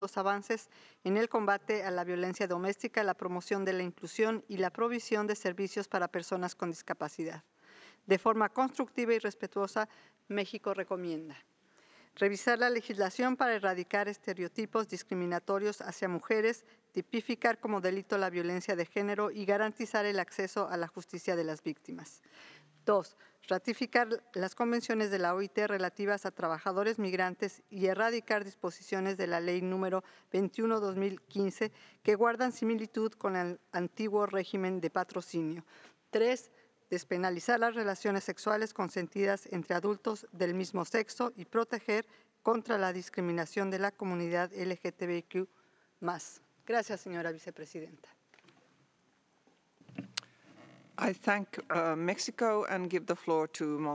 los avances en el combate a la violencia doméstica, la promoción de la inclusión y la provisión de servicios para personas con discapacidad. De forma constructiva y respetuosa, México recomienda revisar la legislación para erradicar estereotipos discriminatorios hacia mujeres, tipificar como delito la violencia de género y garantizar el acceso a la justicia de las víctimas. 2. Ratificar las convenciones de la OIT relativas a trabajadores migrantes y erradicar disposiciones de la Ley número 21/2015 que guardan similitud con el antiguo régimen de patrocinio. 3. Despenalizar las relaciones sexuales consentidas entre adultos del mismo sexo y proteger contra la discriminación de la comunidad LGTBIQ+. Gracias, señora vicepresidenta. I thank Mexico and give the floor to